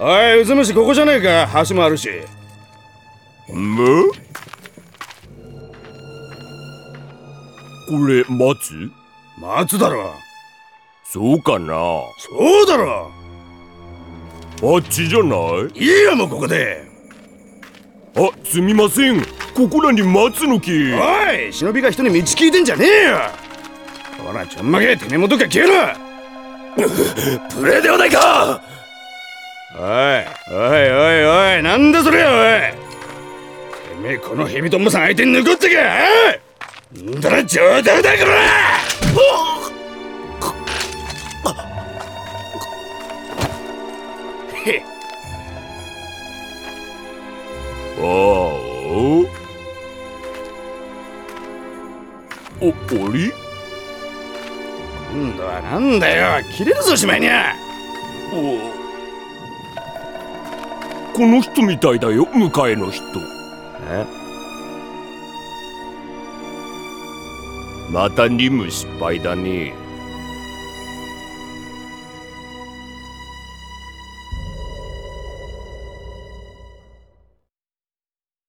おい、ウズムシここじゃねえか。橋もあるし。 む？これ松？ 松だろ。 そうかな。 そうだろ。 あっちじゃない？ いいよ、もうここで。 あ、すみません。ここらに松の木。 おい、忍びが人に道聞いてんじゃねえよ。ほら、ちょんまげ、てめえもどっか消えろ。 無礼ではないか。 おい、おいおいおい、なんだそれ。おい、てめえこのヘビトンボさん相手に残ってけ。んだら冗談だから。へっ。 あれ？ 今度はなんだよ。切れるぞしまいにゃ。 この人みたいだよ、向かいの人。 え？ また任務失敗だね。